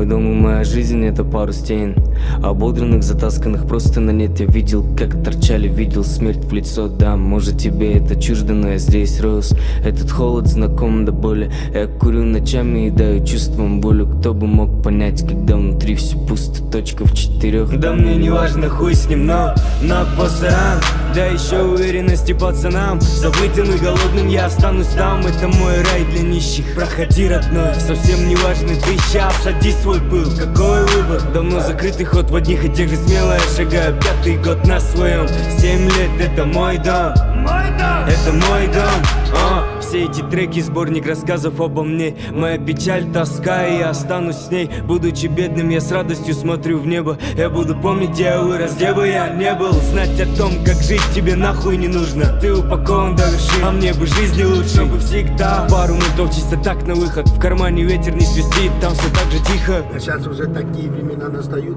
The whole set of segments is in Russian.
Мой дом и моя жизнь — это пару стен, ободранных, затасканных просто на нет. Я видел, как торчали, видел смерть в лицо. Да, может тебе это чуждо, но я здесь рос. Этот холод знаком до боли. Я курю ночами и даю чувством болью. Кто бы мог понять, когда внутри все пусто, точка в 4. Да мне не важно, хуй с ним, но на пасаран. Да еще уверенности пацанам. Забытым и голодным я останусь там. Это мой рай для нищих. Проходи, родной, совсем не важно ты сейчас. Сади свой пыл, какой выбор? Давно закрытый ход в одних и тех же смело я шагаю 5-й год на своем. 7 лет, это мой дом. Это мой дом. Все эти треки — сборник рассказов обо мне. Моя печаль, тоска, и я останусь с ней. Будучи бедным, я с радостью смотрю в небо. Я буду помнить, где я вырос, где бы я не был. Знать о том, как жить тебе нахуй не нужно. Ты упакован до вершин, а мне бы жизни лучше. Чтобы всегда пару минутов чисто так на выход. В кармане ветер не свистит, там все так же тихо. Сейчас уже такие времена настают.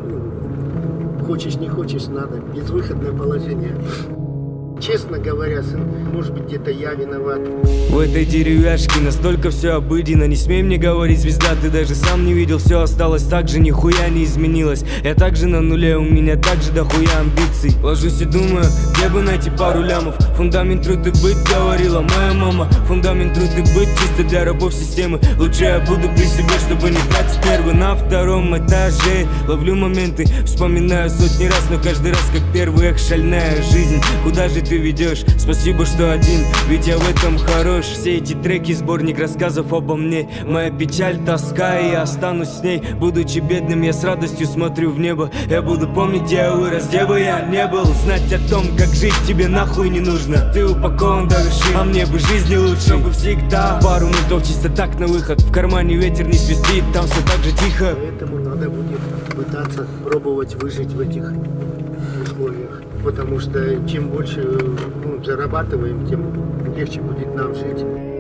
Хочешь, не хочешь, надо. Безвыходное положение. Честно говоря, сын, может быть, где-то я виноват. В этой деревяшке настолько все обыденно. Не смей мне говорить, звезда, ты даже сам не видел. Все осталось так же, нихуя не изменилось. Я также на нуле, у меня также дохуя амбиций. Ложусь и думаю, где бы найти пару лямов. Фундамент труд и быть, говорила моя мама. Фундамент труд и быть чисто для рабов системы. Лучше я буду при себе, чтобы не тратить нервы. На втором этаже ловлю моменты, вспоминаю сотни раз, но каждый раз как первый. Эх, шальная жизнь, куда же ты ведешь? Спасибо, что один, ведь я в этом хорош. Все эти треки — сборник рассказов обо мне. Моя печаль, тоска, и я останусь с ней. Будучи бедным, я с радостью смотрю в небо. Я буду помнить, где я вырос, где бы я не был. Знать о том, как жить тебе нахуй не нужно. Ты упакован до вершин, а мне бы жизни лучше. Чтобы всегда пару минутов чисто так на выход. В кармане ветер не свистит, там все так же тихо. Поэтому надо будет пытаться пробовать выжить в этих условиях. Потому что чем больше зарабатываем, тем легче будет нам жить.